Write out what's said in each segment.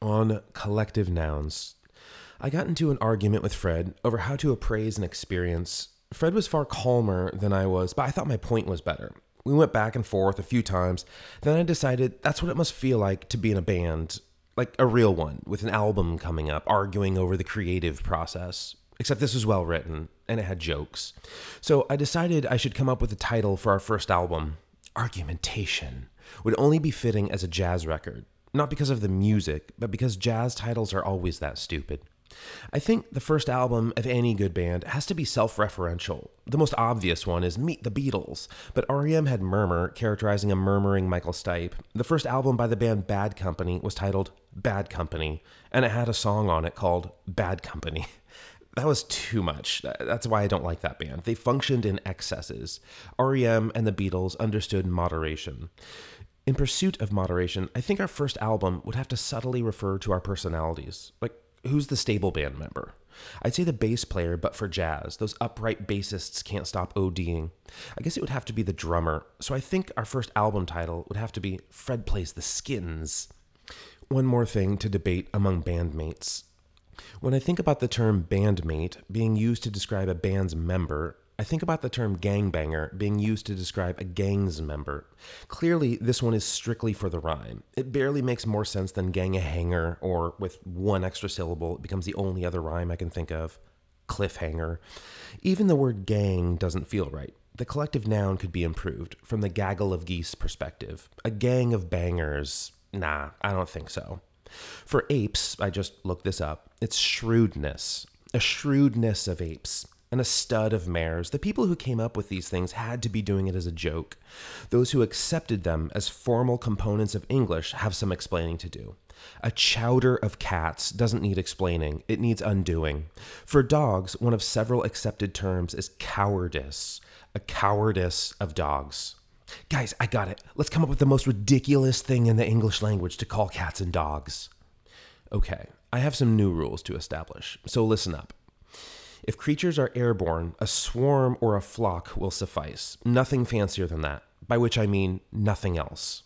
on collective nouns. I got into an argument with Fred over how to appraise an experience. Fred was far calmer than I was, but I thought my point was better. We went back and forth a few times. Then I decided that's what it must feel like to be in a band, like a real one, with an album coming up, arguing over the creative process. Except this was well written, and it had jokes. So I decided I should come up with a title for our first album. Argumentation would only be fitting as a jazz record. Not because of the music, but because jazz titles are always that stupid. I think the first album of any good band has to be self-referential. The most obvious one is Meet the Beatles, but REM had Murmur, characterizing a murmuring Michael Stipe. The first album by the band Bad Company was titled Bad Company, and it had a song on it called Bad Company. That was too much. That's why I don't like that band. They functioned in excesses. REM and the Beatles understood moderation. In pursuit of moderation, I think our first album would have to subtly refer to our personalities. Like, who's the stable band member? I'd say the bass player, but for jazz. Those upright bassists can't stop ODing. I guess it would have to be the drummer. So I think our first album title would have to be Fred Plays the Skins. One more thing to debate among bandmates. When I think about the term bandmate being used to describe a band's member, I think about the term gangbanger being used to describe a gang's member. Clearly, this one is strictly for the rhyme. It barely makes more sense than gang-a-hanger, or with one extra syllable, it becomes the only other rhyme I can think of. Cliffhanger. Even the word gang doesn't feel right. The collective noun could be improved, from the gaggle of geese perspective. A gang of bangers. Nah, I don't think so. For apes, I just looked this up, it's shrewdness. A shrewdness of apes. And a stud of mares. The people who came up with these things had to be doing it as a joke. Those who accepted them as formal components of English have some explaining to do. A chowder of cats doesn't need explaining, it needs undoing. For dogs, one of several accepted terms is cowardice. A cowardice of dogs. Guys, I got it. Let's come up with the most ridiculous thing in the English language to call cats and dogs. Okay, I have some new rules to establish, so listen up. If creatures are airborne, a swarm or a flock will suffice. Nothing fancier than that, by which I mean nothing else.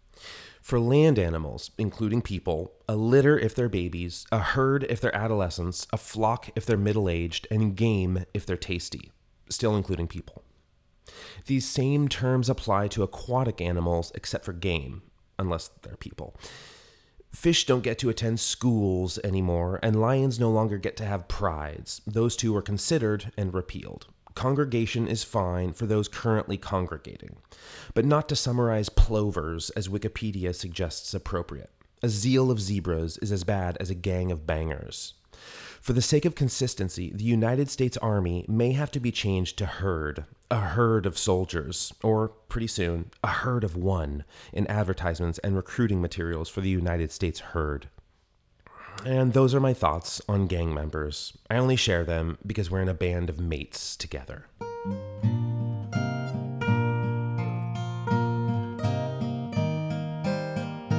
For land animals, including people, a litter if they're babies, a herd if they're adolescents, a flock if they're middle-aged, and game if they're tasty, still including people. These same terms apply to aquatic animals except for game, unless they're people. Fish don't get to attend schools anymore, and lions no longer get to have prides. Those two were considered and repealed. Congregation is fine for those currently congregating, but not to summarize plovers as Wikipedia suggests appropriate. A zeal of zebras is as bad as a gang of bangers. For the sake of consistency, the United States Army may have to be changed to herd, a herd of soldiers, or, pretty soon, a herd of one in advertisements and recruiting materials for the United States herd. And those are my thoughts on gang members. I only share them because we're in a band of mates together.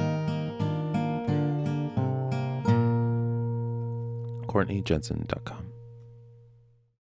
CourtneyJensen.com